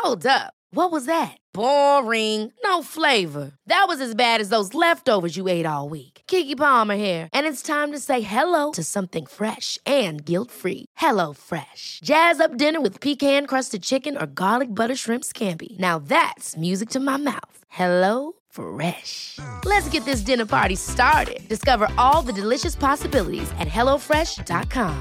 Hold up. What was that? Boring. No flavor. That was as bad as those leftovers you ate all week. Keke Palmer here, and it's time to say hello to something fresh and guilt-free. Hello Fresh. Jazz up dinner with pecan-crusted chicken or garlic butter shrimp scampi. Now that's music to my mouth. Hello Fresh. Let's get this dinner party started. Discover all the delicious possibilities at hellofresh.com.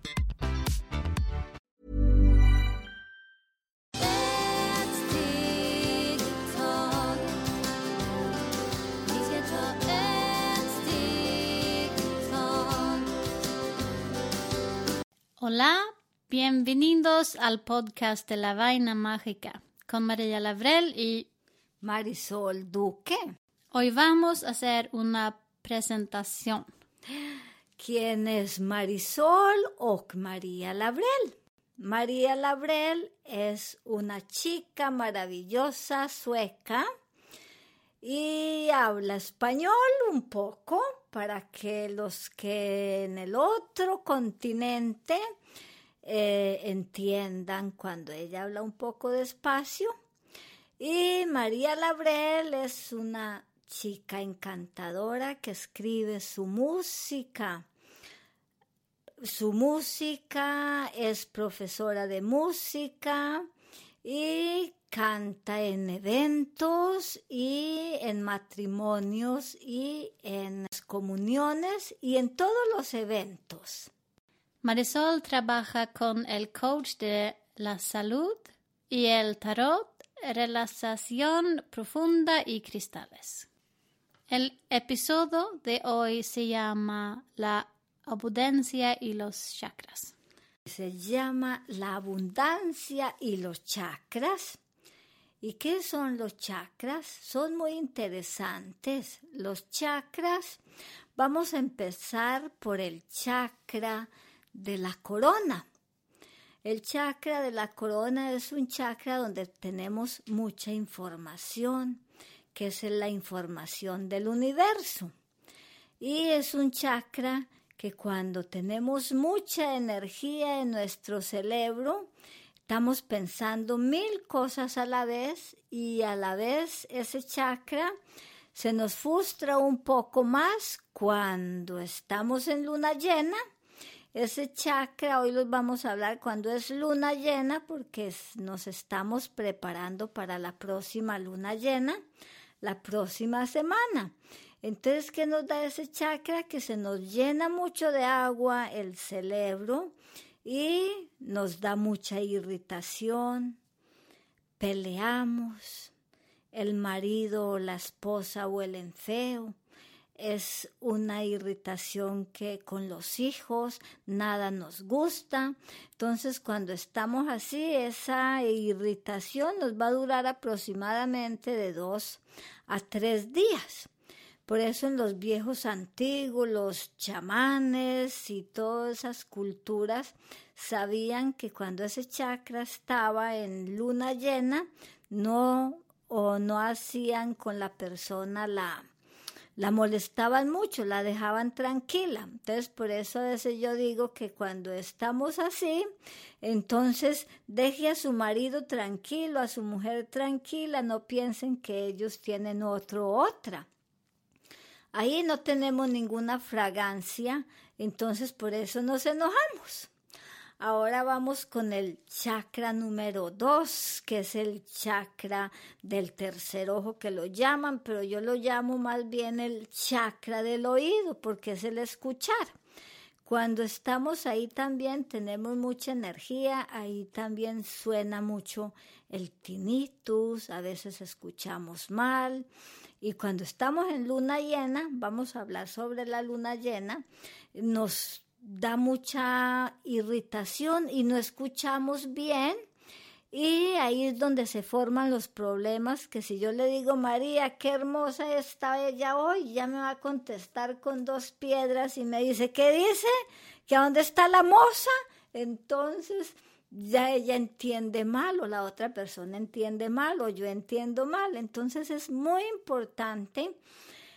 Hola, bienvenidos al podcast de La Vaina Mágica con María Lavrel y Marisol Duque. Hoy vamos a hacer una presentación. ¿Quién es Marisol o María Lavrel? María Lavrel es una chica maravillosa sueca y habla español un poco para que los que en el otro continente entiendan cuando ella habla un poco despacio. Y María Lavrel es una chica encantadora que escribe su música. Su música, es profesora de música y canta en eventos y en matrimonios y en comuniones y en todos los eventos. Marisol trabaja con el coach de la salud y el tarot, relajación profunda y cristales. El episodio de hoy se llama La abundancia y los chakras. Se llama La abundancia y los chakras. ¿Y qué son los chakras? Son muy interesantes. Los chakras, vamos a empezar por el chakra de la corona. El chakra de la corona es un chakra donde tenemos mucha información, que es la información del universo. Y es un chakra que cuando tenemos mucha energía en nuestro cerebro, estamos pensando 1000 cosas a la vez y a la vez ese chakra se nos frustra un poco más cuando estamos en luna llena. Ese chakra, hoy los vamos a hablar cuando es luna llena porque nos estamos preparando para la próxima luna llena, la próxima semana. Entonces, ¿qué nos da ese chakra? Que se nos llena mucho de agua el cerebro y nos da mucha irritación, peleamos, el marido o la esposa huelen feo. Es una irritación que con los hijos nada nos gusta. Entonces, cuando estamos así, esa irritación nos va a durar aproximadamente de 2 a 3 días. Por eso en los viejos antiguos, los chamanes y todas esas culturas sabían que cuando ese chakra estaba en luna llena, no hacían con la persona la molestaban mucho, la dejaban tranquila. Entonces, por eso a veces yo digo que cuando estamos así, entonces deje a su marido tranquilo, a su mujer tranquila, no piensen que ellos tienen otra. Ahí no tenemos ninguna fragancia, entonces por eso nos enojamos. Ahora vamos con el chakra número 2, que es el chakra del tercer ojo que lo llaman, pero yo lo llamo más bien el chakra del oído, porque es el escuchar. Cuando estamos ahí también tenemos mucha energía, ahí también suena mucho el tinnitus, a veces escuchamos mal. Y cuando estamos en luna llena, vamos a hablar sobre la luna llena, nos da mucha irritación y no escuchamos bien y ahí es donde se forman los problemas que si yo le digo María, qué hermosa está ella hoy, ya me va a contestar con 2 piedras y me dice, ¿qué dice? ¿Que a dónde está la moza? Entonces ya ella entiende mal o la otra persona entiende mal o yo entiendo mal. Entonces es muy importante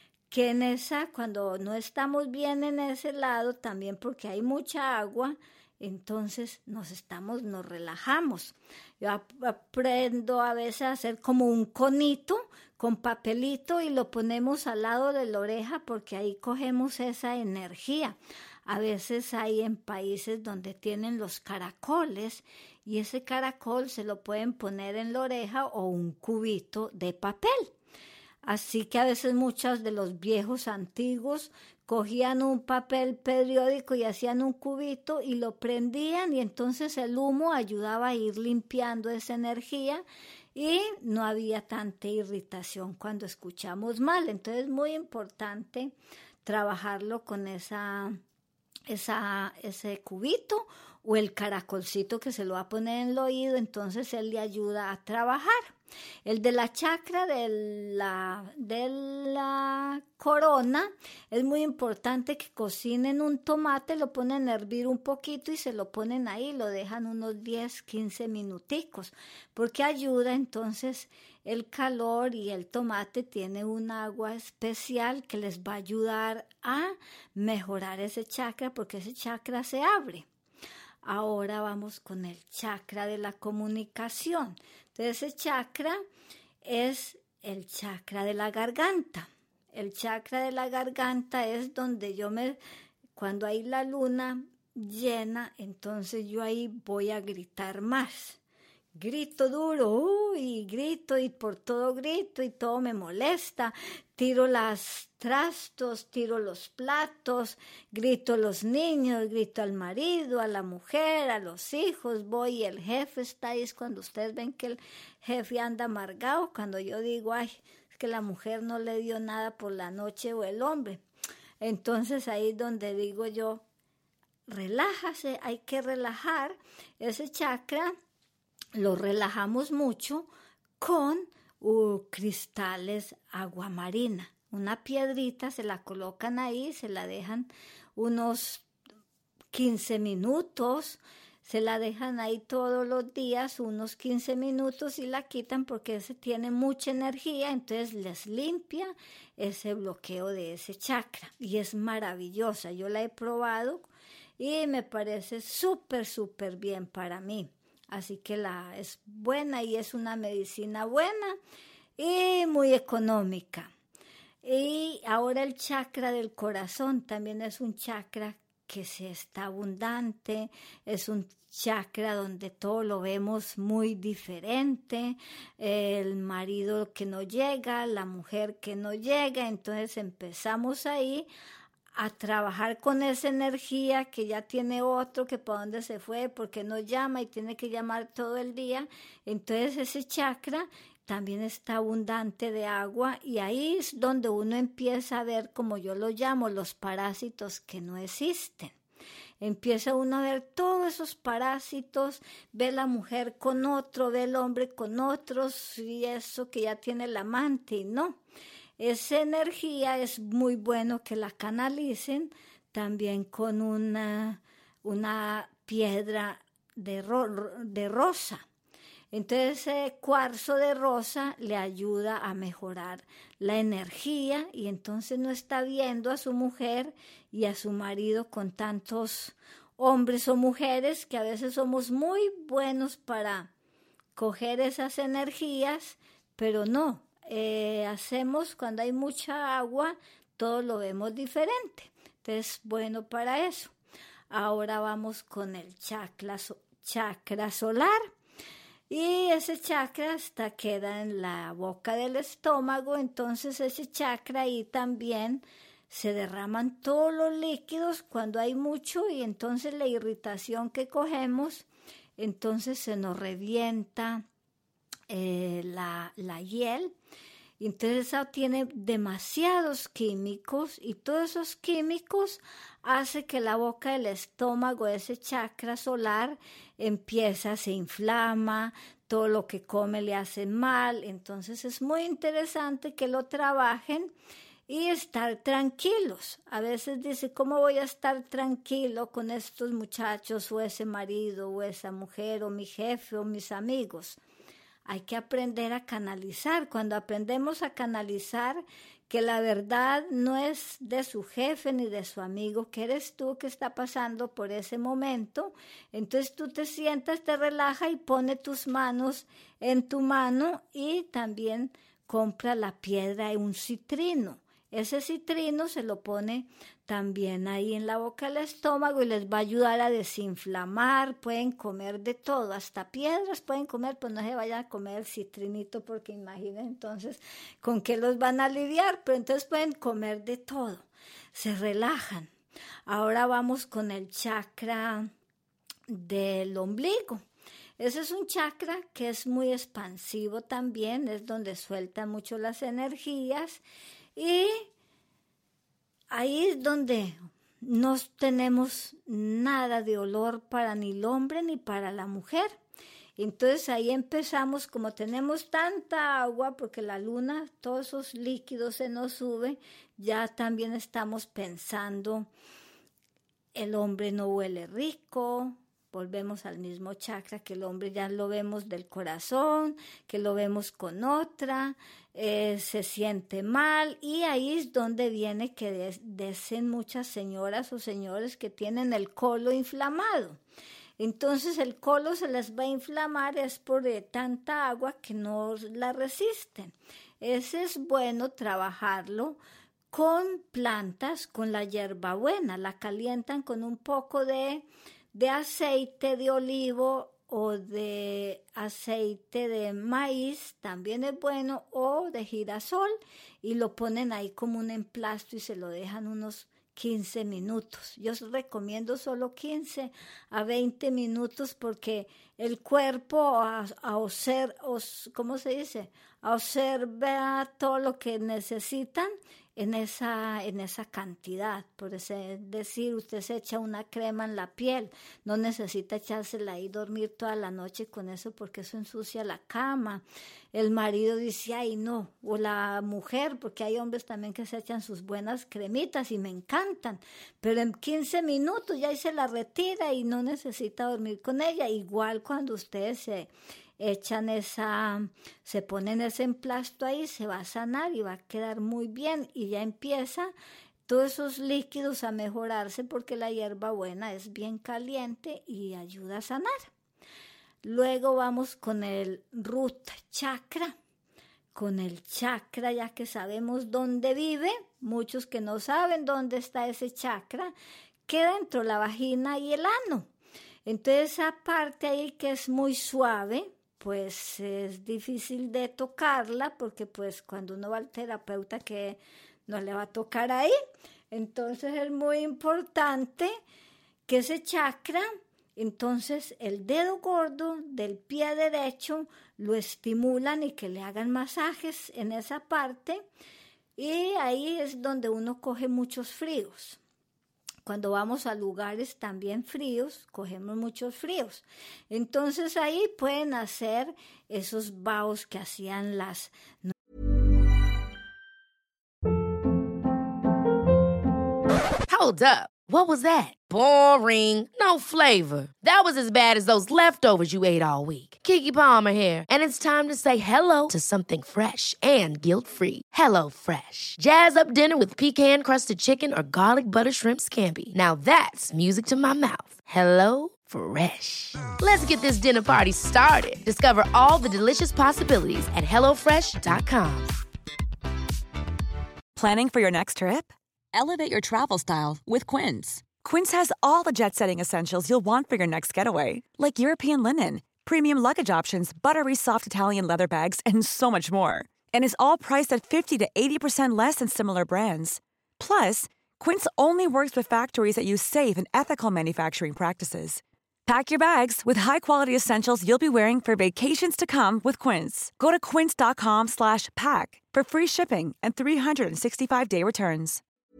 que cuando no estamos bien en ese lado, también porque hay mucha agua, entonces nos relajamos. Yo aprendo a veces a hacer como un conito con papelito y lo ponemos al lado de la oreja porque ahí cogemos esa energía. A veces hay en países donde tienen los caracoles y ese caracol se lo pueden poner en la oreja o un cubito de papel. Así que a veces muchos de los viejos antiguos cogían un papel periódico y hacían un cubito y lo prendían y entonces el humo ayudaba a ir limpiando esa energía y no había tanta irritación cuando escuchamos mal. Entonces es muy importante trabajarlo con ese cubito o el caracolcito que se lo va a poner en el oído, entonces él le ayuda a trabajar. El de la chakra de la corona, es muy importante que cocinen un tomate, lo ponen a hervir un poquito y se lo ponen ahí, lo dejan unos 10, 15 minuticos, porque ayuda entonces el calor y el tomate tiene un agua especial que les va a ayudar a mejorar ese chakra porque ese chakra se abre. Ahora vamos con el chakra de la comunicación. Entonces ese chakra es el chakra de la garganta. El chakra de la garganta es donde cuando hay la luna llena, entonces yo ahí voy a gritar más. Grito duro, grito y por todo grito y todo me molesta. Tiro los trastos, tiro los platos, grito a los niños, grito al marido, a la mujer, a los hijos, voy y el jefe está ahí. Es cuando ustedes ven que el jefe anda amargado, cuando yo digo, ay, es que la mujer no le dio nada por la noche o el hombre. Entonces ahí es donde digo yo, relájase, hay que relajar ese chakra. Lo relajamos mucho con cristales aguamarina. Una piedrita se la colocan ahí, se la dejan unos 15 minutos, se la dejan ahí todos los días, unos 15 minutos y la quitan porque ese tiene mucha energía, entonces les limpia ese bloqueo de ese chakra y es maravillosa. Yo la he probado y me parece súper, súper bien para mí. Así que es buena y es una medicina buena y muy económica. Y ahora el chakra del corazón también es un chakra que está abundante, es un chakra donde todo lo vemos muy diferente, el marido que no llega, la mujer que no llega, entonces empezamos ahí a trabajar con esa energía que ya tiene otro, que para dónde se fue, porque no llama y tiene que llamar todo el día. Entonces ese chakra también está abundante de agua y ahí es donde uno empieza a ver, como yo lo llamo, los parásitos que no existen. Empieza uno a ver todos esos parásitos, ve la mujer con otro, ve el hombre con otros y eso que ya tiene el amante y no. Esa energía es muy bueno que la canalicen también con una piedra de rosa. Entonces ese cuarzo de rosa le ayuda a mejorar la energía y entonces no está viendo a su mujer y a su marido con tantos hombres o mujeres que a veces somos muy buenos para coger esas energías, pero no. Hacemos cuando hay mucha agua, todo lo vemos diferente. Entonces, bueno para eso. Ahora vamos con el chakra solar. Y ese chakra queda en la boca del estómago. Entonces, ese chakra ahí también se derraman todos los líquidos cuando hay mucho. Y entonces la irritación que cogemos, entonces se nos revienta la hiel. Entonces eso tiene demasiados químicos y todos esos químicos hace que la boca del estómago, ese chakra solar, se inflama, todo lo que come le hace mal. Entonces es muy interesante que lo trabajen y estar tranquilos. A veces dice, ¿cómo voy a estar tranquilo con estos muchachos o ese marido o esa mujer o mi jefe o mis amigos? Hay que aprender a canalizar. Cuando aprendemos a canalizar, que la verdad no es de su jefe ni de su amigo, que eres tú que está pasando por ese momento. Entonces tú te sientas, te relajas y pone tus manos en tu mano y también compra la piedra y un citrino. Ese citrino se lo pone también ahí en la boca del estómago y les va a ayudar a desinflamar. Pueden comer de todo, hasta piedras pueden comer, pues no se vayan a comer el citrinito porque imaginen entonces con qué los van a lidiar, pero entonces pueden comer de todo, se relajan. Ahora vamos con el chakra del ombligo. Ese es un chakra que es muy expansivo también, es donde suelta mucho las energías y ahí es donde no tenemos nada de olor para ni el hombre ni para la mujer. Entonces ahí empezamos, como tenemos tanta agua, porque la luna, todos esos líquidos se nos suben, ya también estamos pensando, el hombre no huele rico. Volvemos al mismo chakra, que el hombre ya lo vemos del corazón, que lo vemos con otra, se siente mal, y ahí es donde viene que dicen muchas señoras o señores que tienen el colon inflamado. Entonces el colon se les va a inflamar, es por tanta agua que no la resisten. Ese es bueno trabajarlo con plantas, con la hierbabuena, la calientan con un poco de aceite de olivo o de aceite de maíz, también es bueno, o de girasol, y lo ponen ahí como un emplasto y se lo dejan unos 15 minutos. Yo os recomiendo solo 15 a 20 minutos porque el cuerpo ¿cómo se dice? Observa todo lo que necesitan en esa cantidad. Por decir, usted se echa una crema en la piel, no necesita echársela y dormir toda la noche con eso porque eso ensucia la cama. El marido dice, ay no, o la mujer, porque hay hombres también que se echan sus buenas cremitas y me encantan, pero en 15 minutos ya se la retira y no necesita dormir con ella. Igual cuando ustedes se ponen ese emplasto ahí, se va a sanar y va a quedar muy bien y ya empieza todos esos líquidos a mejorarse porque la hierbabuena es bien caliente y ayuda a sanar. Luego vamos con el root chakra. Con el chakra, ya que sabemos dónde vive, muchos que no saben dónde está ese chakra, queda entre la vagina y el ano. Entonces esa parte ahí que es muy suave, pues es difícil de tocarla porque pues cuando uno va al terapeuta que no le va a tocar ahí. Entonces es muy importante que ese chakra, entonces el dedo gordo del pie derecho lo estimulan y que le hagan masajes en esa parte, y ahí es donde uno coge muchos fríos. Cuando vamos a lugares también fríos, cogemos muchos fríos. Entonces ahí pueden hacer esos vaos que hacían las... Hold up. What was that? Boring. No flavor. That was as bad as those leftovers you ate all week. Keke Palmer here, and it's time to say hello to something fresh and guilt-free. Hello Fresh. Jazz up dinner with pecan-crusted chicken or garlic butter shrimp scampi. Now that's music to my mouth. Hello Fresh. Let's get this dinner party started. Discover all the delicious possibilities at hellofresh.com. Planning for your next trip? Elevate your travel style with Quince. Quince has all the jet-setting essentials you'll want for your next getaway, like European linen, premium luggage options, buttery soft Italian leather bags, and so much more. And is all priced at 50 to 80% less than similar brands. Plus, Quince only works with factories that use safe and ethical manufacturing practices. Pack your bags with high-quality essentials you'll be wearing for vacations to come with Quince. Go to quince.com/pack for free shipping and 365-day returns.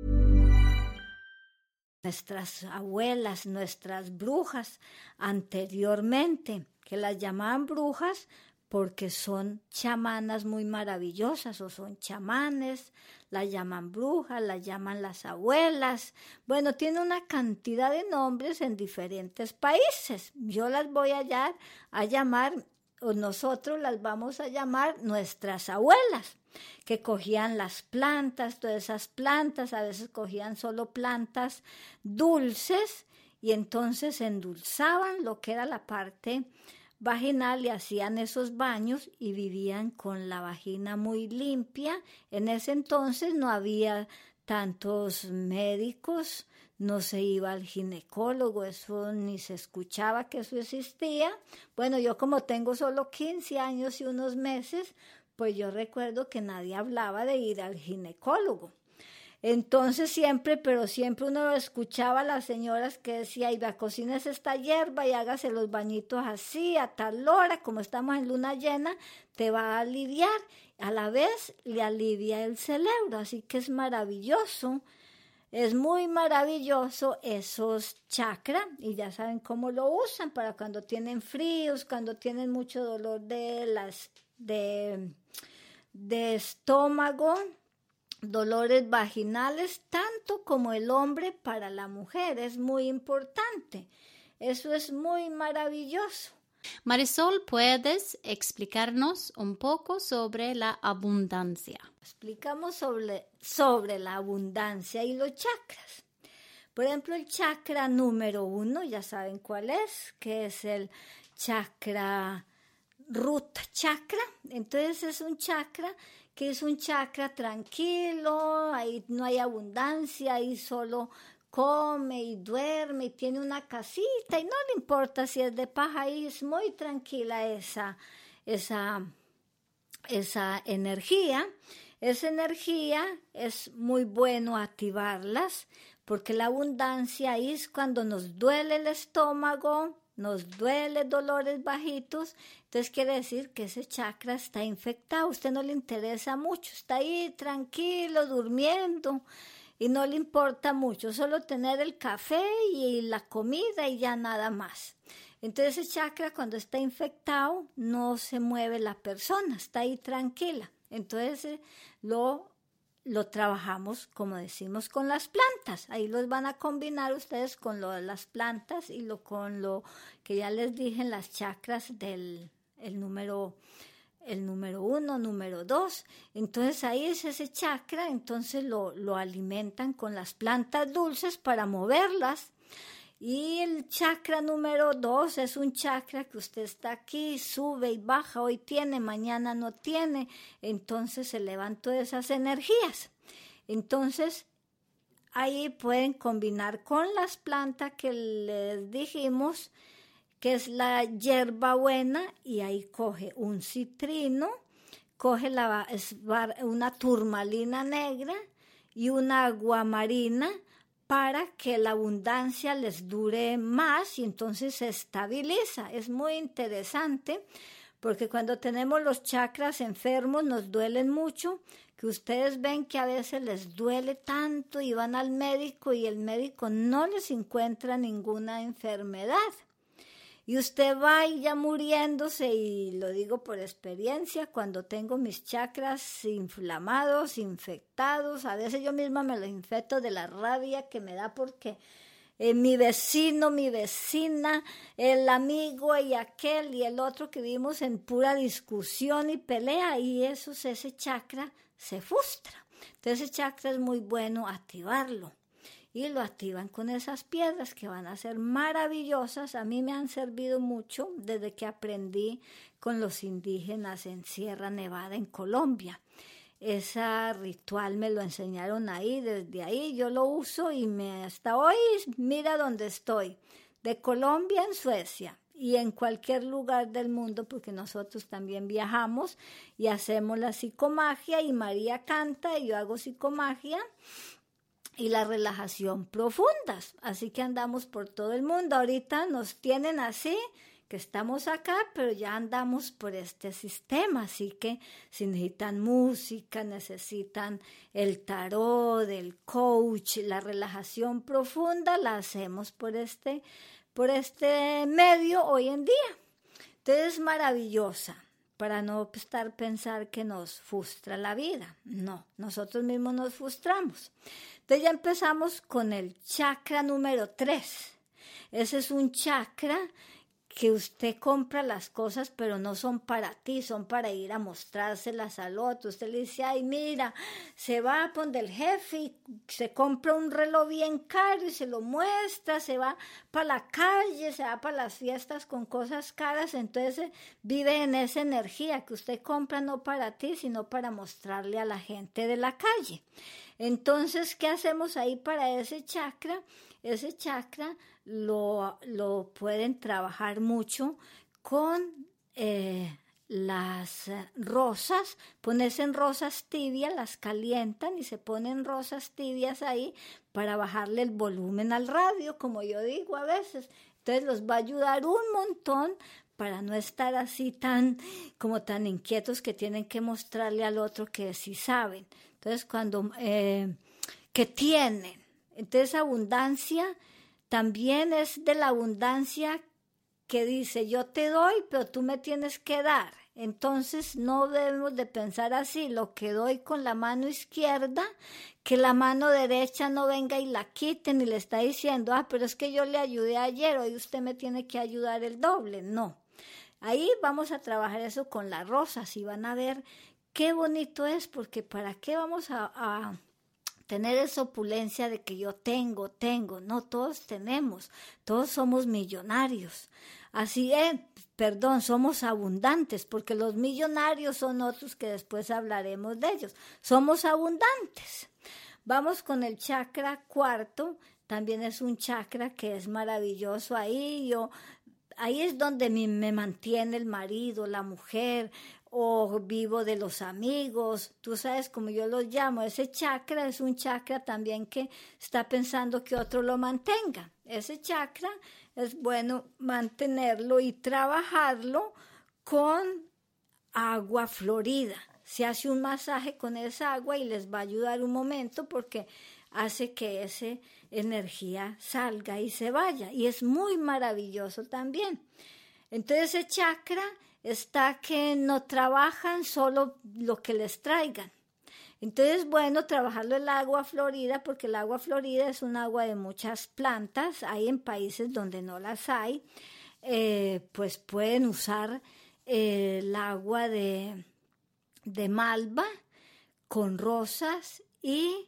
Nuestras abuelas, nuestras brujas anteriormente, que las llamaban brujas porque son chamanas muy maravillosas o son chamanes, las llaman brujas, las llaman las abuelas. Bueno, tiene una cantidad de nombres en diferentes países. Yo las voy a llamar nosotros las vamos a llamar nuestras abuelas, que cogían las plantas, todas esas plantas, a veces cogían solo plantas dulces y entonces endulzaban lo que era la parte vaginal y hacían esos baños y vivían con la vagina muy limpia. En ese entonces no había tantos médicos, no se iba al ginecólogo, eso ni se escuchaba que eso existía. Bueno, yo como tengo solo 15 años y unos meses, pues yo recuerdo que nadie hablaba de ir al ginecólogo. Entonces siempre uno escuchaba a las señoras que decía, y cocines esta hierba y hágase los bañitos así, a tal hora, como estamos en luna llena, te va a aliviar. A la vez le alivia el cerebro, así que es maravilloso. Es muy maravilloso esos chakras y ya saben cómo lo usan para cuando tienen fríos, cuando tienen mucho dolor de estómago, dolores vaginales, tanto como el hombre para la mujer. Es muy importante. Eso es muy maravilloso. Marisol, ¿puedes explicarnos un poco sobre la abundancia? Explicamos sobre la abundancia y los chakras. Por ejemplo, el chakra número 1, ya saben cuál es, que es el chakra Root Chakra. Entonces es un chakra que es un chakra tranquilo, ahí no hay abundancia, ahí solo come y duerme y tiene una casita y no le importa si es de paja, ahí es muy tranquila esa energía. Esa energía es muy bueno activarlas porque la abundancia ahí es cuando nos duele el estómago, nos duele dolores bajitos, entonces quiere decir que ese chakra está infectado, a usted no le interesa mucho, está ahí tranquilo, durmiendo y no le importa mucho, solo tener el café y la comida y ya nada más. Entonces ese chakra cuando está infectado no se mueve la persona, está ahí tranquila. Entonces lo trabajamos, como decimos, con las plantas. Ahí los van a combinar ustedes con las plantas y con lo que ya les dije en las chakras del número 1, número 2. Entonces ahí es ese chakra, entonces lo alimentan con las plantas dulces para moverlas. Y el chakra número 2 es un chakra que usted está aquí, sube y baja, hoy tiene, mañana no tiene, entonces se elevan todas esas energías. Entonces ahí pueden combinar con las plantas que les dijimos, que es la hierbabuena, y ahí coge un citrino, coge una turmalina negra y una aguamarina, para que la abundancia les dure más y entonces se estabiliza. Es muy interesante porque cuando tenemos los chakras enfermos nos duelen mucho, que ustedes ven que a veces les duele tanto y van al médico y el médico no les encuentra ninguna enfermedad. Y usted va y ya muriéndose, y lo digo por experiencia, cuando tengo mis chakras inflamados, infectados, a veces yo misma me los infecto de la rabia que me da porque mi vecino, mi vecina, el amigo y aquel y el otro que vivimos en pura discusión y pelea, y ese chakra se frustra. Entonces ese chakra es muy bueno activarlo. Y lo activan con esas piedras que van a ser maravillosas. A mí me han servido mucho desde que aprendí con los indígenas en Sierra Nevada, en Colombia. Ese ritual me lo enseñaron ahí, desde ahí yo lo uso y hasta hoy mira dónde estoy, de Colombia en Suecia y en cualquier lugar del mundo, porque nosotros también viajamos y hacemos la psicomagia y María canta y yo hago psicomagia. Y la relajación profundas, así que andamos por todo el mundo. Ahorita nos tienen así, que estamos acá, pero ya andamos por este sistema, así que si necesitan música, necesitan el tarot, el coach, la relajación profunda, la hacemos por este medio hoy en día. Entonces es maravillosa. Para no pensar que nos frustra la vida. No, nosotros mismos nos frustramos. Entonces ya empezamos con el chakra número 3. Ese es un chakra que usted compra las cosas, pero no son para ti, son para ir a mostrárselas al otro. Usted le dice, ay, mira, se va a poner el jefe y se compra un reloj bien caro y se lo muestra, se va para la calle, se va para las fiestas con cosas caras, entonces vive en esa energía que usted compra no para ti, sino para mostrarle a la gente de la calle. Entonces, ¿qué hacemos ahí para ese chakra? Ese chakra lo pueden trabajar mucho con las rosas, ponerse en rosas tibias, las calientan y se ponen rosas tibias ahí para bajarle el volumen al radio, como yo digo a veces. Entonces los va a ayudar un montón para no estar así tan inquietos que tienen que mostrarle al otro que sí saben. Entonces cuando que tienen, entonces abundancia también es de la abundancia que dice, yo te doy, pero tú me tienes que dar. Entonces no debemos de pensar así, lo que doy con la mano izquierda, que la mano derecha no venga y la quiten y le está diciendo, pero es que yo le ayudé ayer, hoy usted me tiene que ayudar el doble. No, ahí vamos a trabajar eso con las rosas y van a ver qué bonito es, porque ¿para qué vamos a tener esa opulencia de que yo tengo? No, todos tenemos, todos somos millonarios. Así es, somos abundantes, porque los millonarios son otros que después hablaremos de ellos. Somos abundantes. Vamos con el chakra cuarto, también es un chakra que es maravilloso. Ahí es donde me mantiene el marido, la mujer, o vivo de los amigos, tú sabes cómo yo los llamo. Ese chakra es un chakra también que está pensando que otro lo mantenga. Ese chakra es bueno mantenerlo y trabajarlo con agua florida. Se hace un masaje con esa agua y les va a ayudar un momento porque hace que esa energía salga y se vaya. Y es muy maravilloso también. Entonces ese chakra está que no trabajan solo lo que les traigan. Entonces, bueno, trabajarlo en el agua florida, porque el agua florida es un agua de muchas plantas. Hay en países donde no las hay, pues pueden usar el agua de malva con rosas y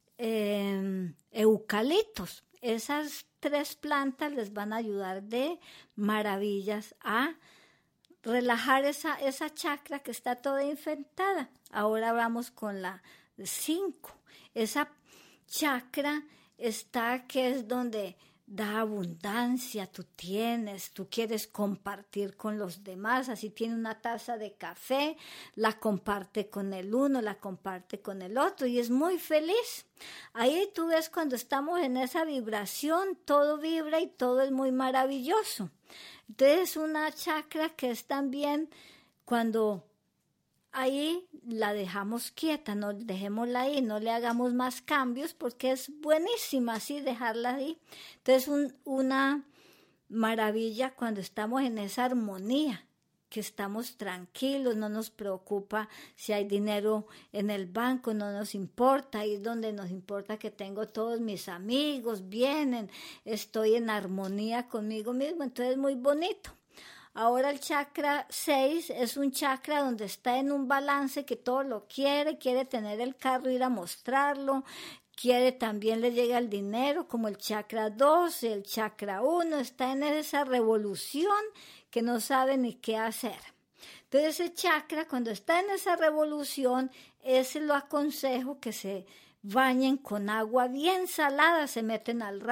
eucaliptos. Esas 3 plantas les van a ayudar de maravillas a relajar esa chakra que está toda infectada. Ahora vamos con la 5. Esa chakra está que es donde da abundancia, tú quieres compartir con los demás, así tiene una taza de café, la comparte con el uno, la comparte con el otro y es muy feliz. Ahí tú ves cuando estamos en esa vibración, todo vibra y todo es muy maravilloso. Entonces una chakra que es también cuando ahí la dejamos quieta, no dejémosla ahí, no le hagamos más cambios porque es buenísima así dejarla ahí. Entonces una maravilla cuando estamos en esa armonía, que estamos tranquilos, no nos preocupa si hay dinero en el banco, no nos importa, ahí es donde nos importa que tengo todos mis amigos, vienen, estoy en armonía conmigo mismo, entonces es muy bonito. Ahora el chakra 6 es un chakra donde está en un balance que todo lo quiere tener el carro, ir a mostrarlo, también le llega el dinero, como el chakra 2, el chakra 1, está en esa revolución que no sabe ni qué hacer. Entonces ese chakra, cuando está en esa revolución, ese lo aconsejo que se bañen con agua bien salada, se meten al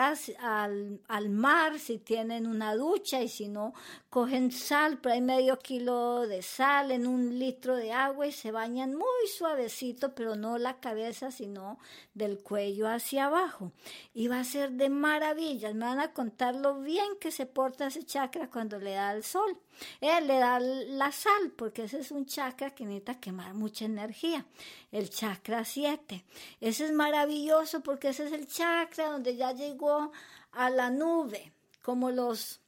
mar si tienen una ducha y si no, cogen sal, por ahí medio kilo de sal en 1 litro de agua y se bañan muy suavecito, pero no la cabeza, sino del cuello hacia abajo. Y va a ser de maravillas, me van a contar lo bien que se porta ese chakra cuando le da el sol. Le da la sal, porque ese es un chakra que necesita quemar mucha energía. El chakra 7. Ese es maravilloso porque ese es el chakra donde ya llegó a la nube, como los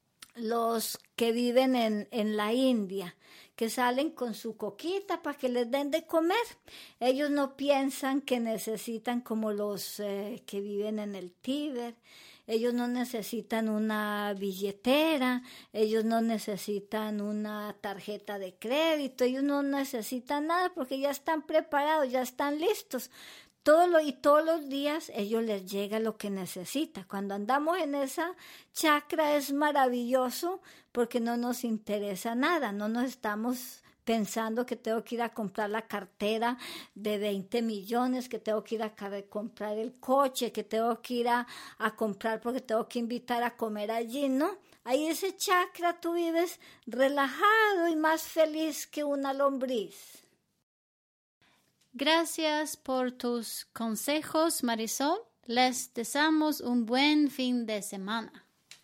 que viven en la India, que salen con su coquita para que les den de comer. Ellos no piensan que necesitan como los que viven en el Tíbet. ellos no necesitan una billetera, ellos no necesitan una tarjeta de crédito, ellos no necesitan nada porque ya están preparados, ya están listos. Todos los días ellos les llega lo que necesitan. Cuando andamos en esa chakra es maravilloso porque no nos interesa nada, no nos estamos pensando que tengo que ir a comprar la cartera de 20 millones, que tengo que ir a comprar el coche, que tengo que ir a comprar porque tengo que invitar a comer allí, ¿no? Ahí ese chakra tú vives relajado y más feliz que una lombriz. Gracias por tus consejos, Marisol. Les deseamos un buen fin de semana.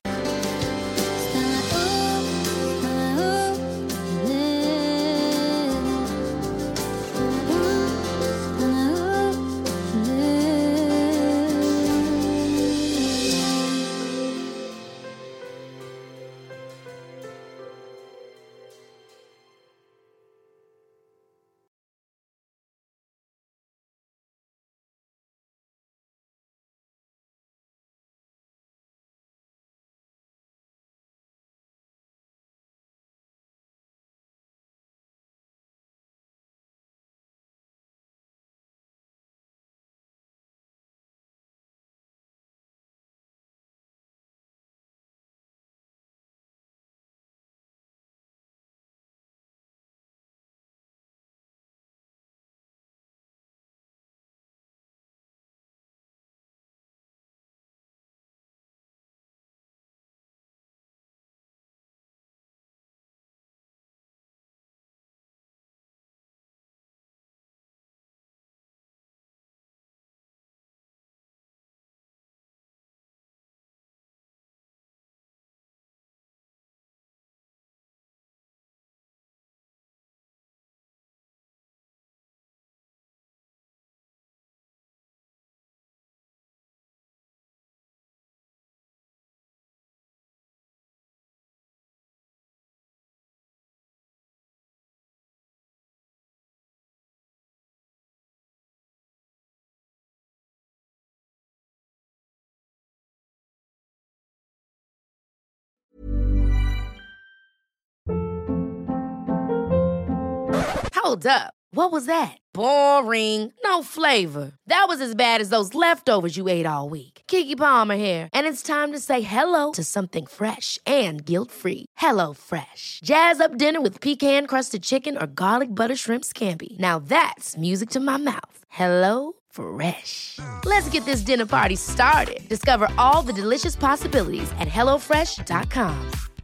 Hold up. What was that? Boring. No flavor. That was as bad as those leftovers you ate all week. Keke Palmer here, and it's time to say hello to something fresh and guilt-free. Hello Fresh. Jazz up dinner with pecan-crusted chicken or garlic butter shrimp scampi. Now that's music to my mouth. Hello Fresh. Let's get this dinner party started. Discover all the delicious possibilities at HelloFresh.com.